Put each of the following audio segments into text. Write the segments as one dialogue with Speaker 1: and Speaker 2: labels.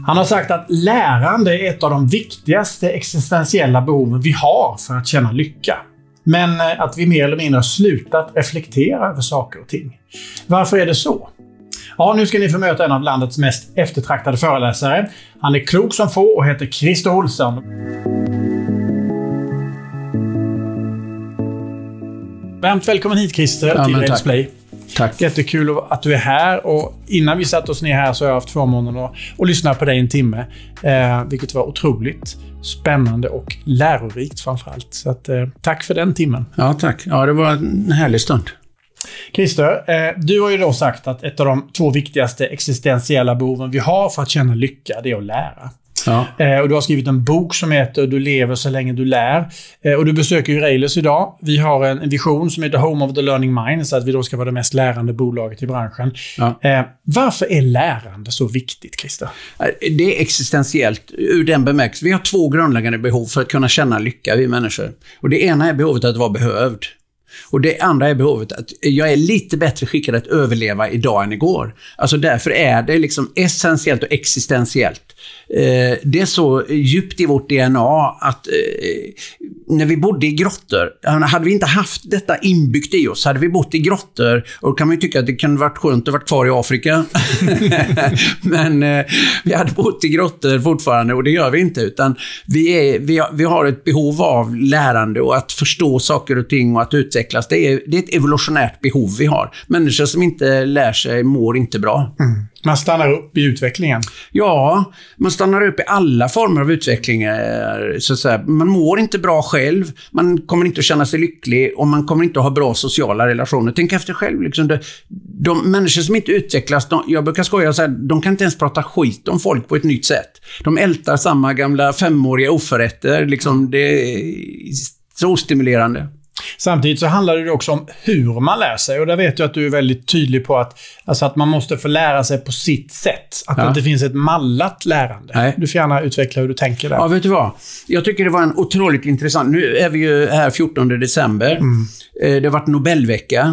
Speaker 1: Han har sagt att lärande är ett av de viktigaste existentiella behoven vi har för att känna lycka. Men att vi mer eller mindre har slutat reflektera över saker och ting. Varför är det så? Ja, nu ska ni få möta en av landets mest eftertraktade föreläsare. Han är klok som få och heter Christer Olsson. Varmt välkommen hit Christer till Rails Play.
Speaker 2: Tack.
Speaker 1: Jättekul att du är här, och innan vi satt oss ner här så har jag haft förmånen att lyssna på dig en timme. Vilket var otroligt spännande och lärorikt framförallt. Så att, tack för den timmen.
Speaker 2: Ja, tack. Ja, det var en härlig stund.
Speaker 1: Christer, du har ju då sagt att ett av de 2 viktigaste existentiella behoven vi har för att känna lycka, det är att lära.
Speaker 2: Ja.
Speaker 1: Och du har skrivit en bok som heter Du lever så länge du lär. Och du besöker ju Railers idag. Vi har en vision som heter Home of the Learning Mind, så att vi då ska vara det mest lärande bolaget i branschen. Ja. Varför är lärande så viktigt, Christer?
Speaker 2: Det är existentiellt ur den bemärkelsen. Vi har 2 grundläggande behov för att kunna känna lycka, vi människor. Och det ena är behovet att vara behövd. Och det andra är behovet att jag är lite bättre skickad att överleva idag än igår. Alltså därför är det liksom essentiellt och existentiellt. Det är så djupt i vårt DNA att när vi bodde i grottor, hade vi inte haft detta inbyggt i oss, hade vi bott i grottor, och då kan man ju tycka att det kunde varit skönt att vara kvar i Afrika. Men vi hade bott i grottor fortfarande, och det gör vi inte, utan vi har ett behov av lärande och att förstå saker och ting och att utvecklas. Det är ett evolutionärt behov vi har. Människor som inte lär sig mår inte bra.
Speaker 1: Mm. Man stannar upp i utvecklingen.
Speaker 2: Ja, man stannar upp i alla former av utveckling. Så att säga. Man mår inte bra själv, man kommer inte att känna sig lycklig, och man kommer inte att ha bra sociala relationer. Tänk efter själv. Liksom de människor som inte utvecklas, jag brukar skoja så här, de kan inte ens prata skit om folk på ett nytt sätt. De ältar samma gamla 5-åriga oförrätter. Liksom, det är så stimulerande.
Speaker 1: Samtidigt så handlar det också om hur man lär sig, och där vet jag att du är väldigt tydlig på att man måste få lära sig på sitt sätt. Att det inte finns ett mallat lärande. Nej. Du får gärna utveckla hur du tänker där.
Speaker 2: Ja, vet du vad? Jag tycker det var en otroligt intressant. Nu är vi ju här 14 december. Det har varit Nobelvecka.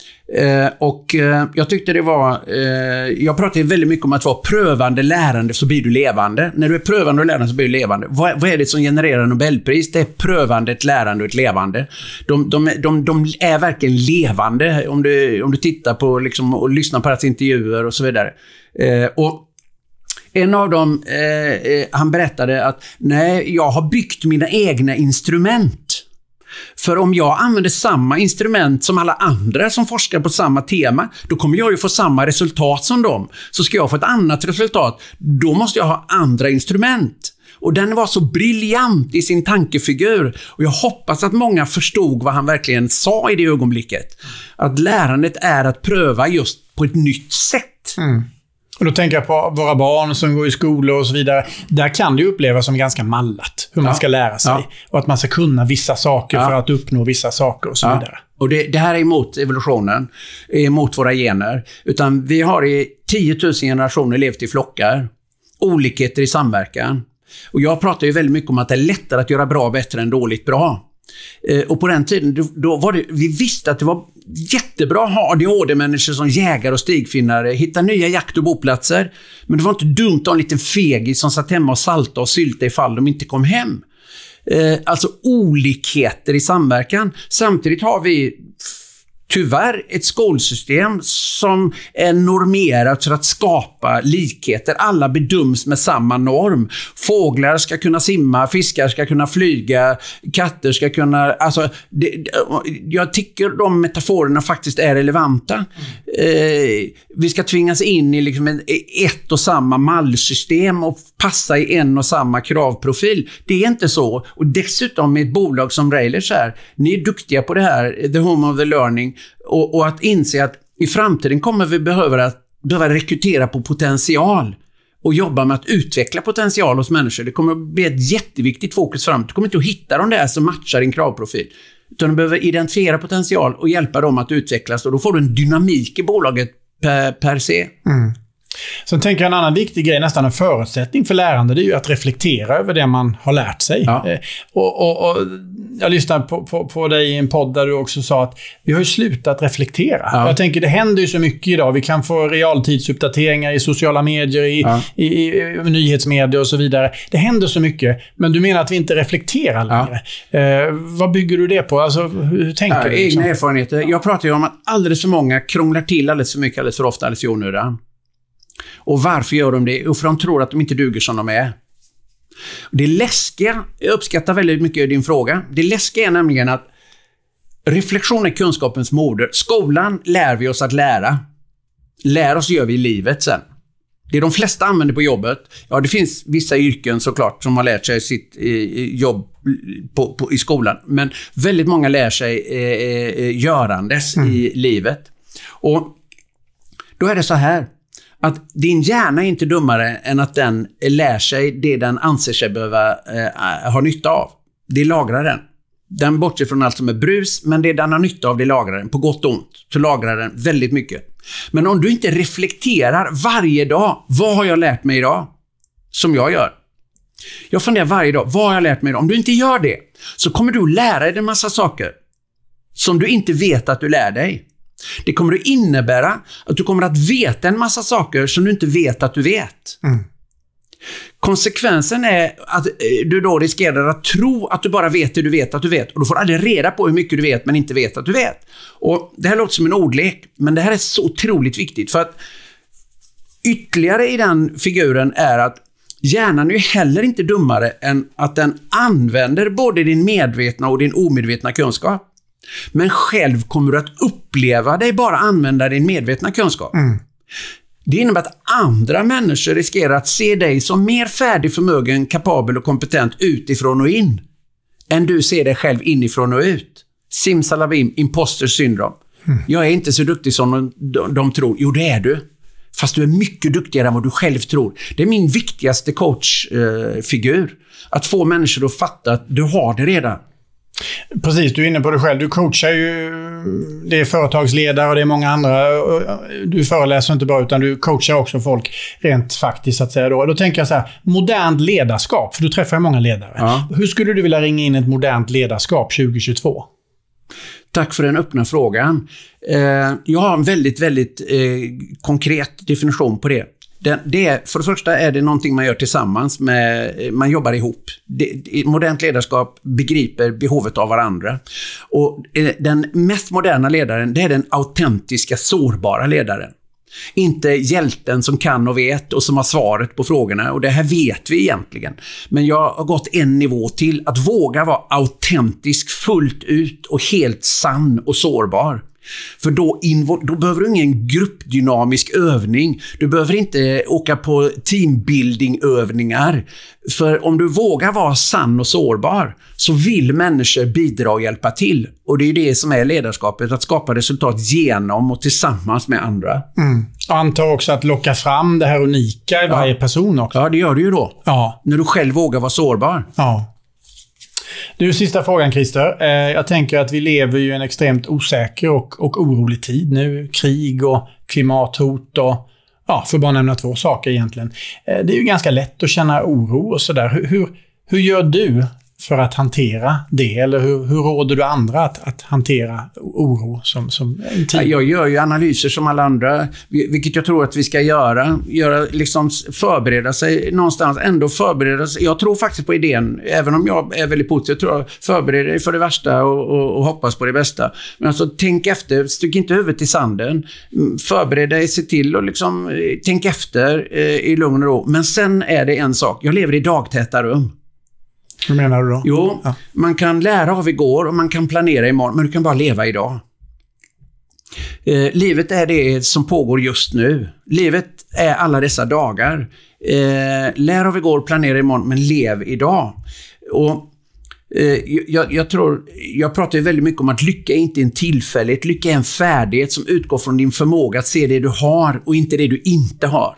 Speaker 2: Och jag tyckte det var jag pratade väldigt mycket om att vara prövande lärande, så blir du levande. När du är prövande och lärande så blir du levande. Vad är det som genererar Nobelpris? Det är prövande, ett lärande och ett levande. De är verkligen levande om du tittar på liksom, och lyssnar på deras intervjuer och så vidare. Och en av dem han berättade att nej, jag har byggt mina egna instrument. För om jag använder samma instrument som alla andra som forskar på samma tema, då kommer jag ju få samma resultat som dem. Så ska jag få ett annat resultat, då måste jag ha andra instrument. Och den var så briljant i sin tankefigur. Och jag hoppas att många förstod vad han verkligen sa i det ögonblicket. Att lärandet är att pröva just på ett nytt sätt.
Speaker 1: Mm. Och då tänker jag på våra barn som går i skola och så vidare. Där kan det ju upplevas som ganska mallat hur man ska lära sig. Ja. Och att man ska kunna vissa saker för att uppnå vissa saker och så vidare.
Speaker 2: Och det här är emot evolutionen, emot våra gener. Utan vi har i 10 000 generationer levt i flockar. Olikheter i samverkan. Och jag pratar ju väldigt mycket om att det är lättare att göra bra bättre än dåligt bra. Och på den tiden då var det, vi visste att det var jättebra att ha ADHD-människor som jägare och stigfinnare, hitta nya jakt- och boplatser, men det var inte dumt att ha en liten fegis som satt hemma och salta och sylta ifall de inte kom hem. Alltså olikheter i samverkan. Samtidigt har vi tyvärr ett skolsystem som är normerat för att skapa likheter. Alla bedöms med samma norm. Fåglar ska kunna simma, fiskar ska kunna flyga, katter ska kunna... Alltså, jag tycker de metaforerna faktiskt är relevanta. Vi ska tvingas in i liksom ett och samma mallsystem och passa i en och samma kravprofil. Det är inte så. Och dessutom med ett bolag som Railers här, ni är duktiga på det här, the home of the learning, och att inse att i framtiden kommer vi behöva rekrytera på potential och jobba med att utveckla potential hos människor. Det kommer att bli ett jätteviktigt fokus framåt. Du kommer inte att hitta de där som matchar din kravprofil, utan du behöver identifiera potential och hjälpa dem att utvecklas, och då får du en dynamik i bolaget per se.
Speaker 1: Mm. Sen tänker jag en annan viktig grej, nästan en förutsättning för lärande, det är ju att reflektera över det man har lärt sig.
Speaker 2: Ja.
Speaker 1: Och jag lyssnade på dig i en podd där du också sa att vi har ju slutat reflektera.
Speaker 2: Ja.
Speaker 1: Jag tänker, det händer ju så mycket idag. Vi kan få realtidsuppdateringar i sociala medier, i nyhetsmedier och så vidare. Det händer så mycket, men du menar att vi inte reflekterar längre. Vad bygger du det på? Alltså, hur tänker du?
Speaker 2: Egna erfarenheter. Jag pratar ju om att alldeles för många krånglar till alldeles för mycket, alldeles för ofta, alldeles i onödan. Och varför gör de det? Jo, för de tror att de inte duger som de är. Det läskiga, jag uppskattar väldigt mycket din fråga. Det läskiga är nämligen att reflektion är kunskapens moder. Skolan lär vi oss att lära. Lär oss gör vi i livet sen. Det de flesta använder på jobbet. Ja, det finns vissa yrken såklart som har lärt sig sitt jobb i skolan. Men väldigt många lär sig görandes i livet. Och då är det så här. Att din hjärna är inte dummare än att den lär sig det den anser sig behöva ha nytta av. Det lagrar den. Den bortser från allt som är brus, men det den har nytta av, det lagrar den. På gott och ont så lagrar den väldigt mycket. Men om du inte reflekterar varje dag, vad har jag lärt mig idag? Som jag gör. Jag funderar varje dag, vad har jag lärt mig idag? Om du inte gör det så kommer du lära dig en massa saker som du inte vet att du lär dig. Det kommer att innebära att du kommer att veta en massa saker som du inte vet att du vet. Konsekvensen är att du då riskerar att tro att du bara vet det du vet att du vet. Och du får aldrig reda på hur mycket du vet men inte vet att du vet. Och det här låter som en ordlek, men det här är så otroligt viktigt. För att ytterligare i den figuren är att hjärnan är ju heller inte dummare än att den använder både din medvetna och din omedvetna kunskap. Men själv kommer du att uppleva dig bara använda din medvetna kunskap. Det innebär att andra människor riskerar att se dig som mer färdig, förmögen, kapabel och kompetent utifrån och in än du ser dig själv inifrån och ut. Simsalabim, imposter syndrom. Jag är inte så duktig som de tror. Jo, det är du. Fast du är mycket duktigare än vad du själv tror. Det är min viktigaste coachfigur. Att få människor att fatta att du har det redan.
Speaker 1: Precis, du är inne på det själv. Du coachar ju, det är företagsledare och det är många andra. Du föreläser inte bara utan du coachar också folk rent faktiskt att säga då. Då tänker jag så här, modernt ledarskap, för du träffar många ledare. Ja. Hur skulle du vilja ringa in ett modernt ledarskap 2022?
Speaker 2: Tack för den öppna frågan. Jag har en väldigt, väldigt konkret definition på det. För det första är det någonting man gör tillsammans, man jobbar ihop. Modernt ledarskap begriper behovet av varandra. Och den mest moderna ledaren, det är den autentiska, sårbara ledaren. Inte hjälten som kan och vet och som har svaret på frågorna. Och det här vet vi egentligen. Men jag har gått en nivå till, att våga vara autentisk fullt ut och helt sann och sårbar. För då behöver du ingen gruppdynamisk övning. Du behöver inte åka på teambuilding-övningar. För om du vågar vara sann och sårbar så vill människor bidra och hjälpa till. Och det är det som är ledarskapet, att skapa resultat genom och tillsammans med andra.
Speaker 1: Och antar också att locka fram det här unika i varje person också.
Speaker 2: Ja, det gör du ju då.
Speaker 1: Ja.
Speaker 2: När du själv vågar vara sårbar.
Speaker 1: Ja. Du, sista frågan, Christer. Jag tänker att vi lever ju i en extremt osäker och orolig tid nu. Krig och klimathot och, för bara nämna 2 saker egentligen. Det är ju ganska lätt att känna oro och sådär. Hur gör du för att hantera det? Eller hur råder du andra att hantera oro som en tid?
Speaker 2: Jag gör ju analyser som alla andra, vilket jag tror att vi ska göra liksom förbereda sig någonstans, ändå förbereda sig. Jag tror faktiskt på idén, även om jag är väldigt positiv, tror jag, förbereda dig för det värsta och hoppas på det bästa. Men alltså, tänk efter, styck inte huvudet i sanden, förbered dig, se till och liksom tänk efter i lugn och ro. Men sen är det en sak, jag lever i dagtäta rum.
Speaker 1: Hur menar du då?
Speaker 2: Jo, man kan lära av igår och man kan planera imorgon, men du kan bara leva idag. Livet är det som pågår just nu. Livet är alla dessa dagar. Lär av igår, planera imorgon, men lev idag. Och jag pratar ju väldigt mycket om att lycka är inte en tillfällighet. Lycka är en färdighet som utgår från din förmåga att se det du har och inte det du inte har.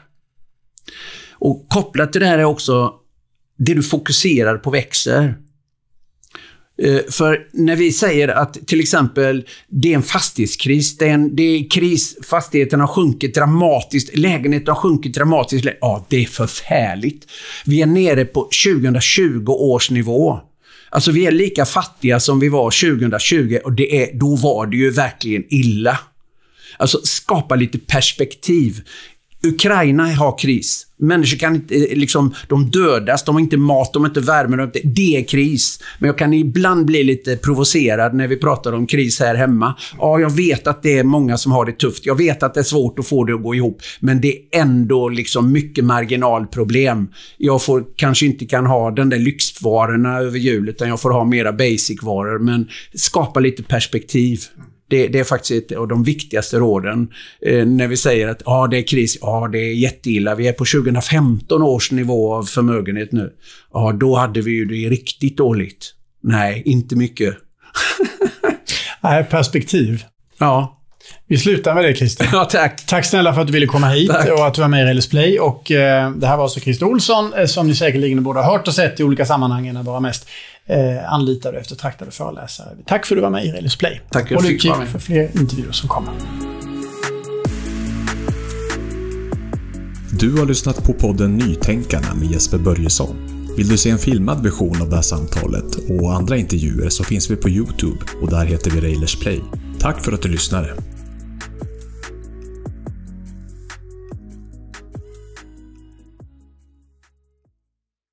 Speaker 2: Och kopplat till det här är också det du fokuserar på växer. För när vi säger att till exempel det är en fastighetskris, det är kris, fastigheten har sjunkit dramatiskt, lägenheten har sjunkit dramatiskt. Ja, det är förfärligt. Vi är nere på 2020 års nivå. Alltså vi är lika fattiga som vi var 2020 och då var det ju verkligen illa. Alltså skapa lite perspektiv. Ukraina har kris. Människor kan inte, de dödas, de har inte mat, de har inte värme, det är kris. Men jag kan ibland bli lite provocerad när vi pratar om kris här hemma. Ja, jag vet att det är många som har det tufft. Jag vet att det är svårt att få det att gå ihop. Men det är ändå mycket marginalproblem. Jag kanske inte kan ha den där lyxvarorna över jul, utan jag får ha mera basic-varor. Men skapa lite perspektiv. Det är faktiskt ett av de viktigaste råden när vi säger att det är kris, det är jätteilla. Vi är på 2015 års nivå av förmögenhet nu. Då hade vi ju det riktigt dåligt. Nej, inte mycket.
Speaker 1: Nej, perspektiv.
Speaker 2: Ja.
Speaker 1: Vi slutar med det, Christer.
Speaker 2: Ja, tack.
Speaker 1: Tack snälla för att du ville komma hit och att du var med i Relais Play. Och det här var alltså Christer Olsson som ni säkerligen både har hört och sett i olika sammanhang än vara mest anlitade och eftertraktade föreläsare. Tack för att du var med i Relais Play.
Speaker 2: Tack
Speaker 1: och lycka till för fler intervjuer som kommer.
Speaker 3: Du har lyssnat på podden Nytänkarna med Jesper Börjesson. Vill du se en filmad version av det här samtalet och andra intervjuer så finns vi på YouTube och där heter vi Relais Play. Tack för att du lyssnade.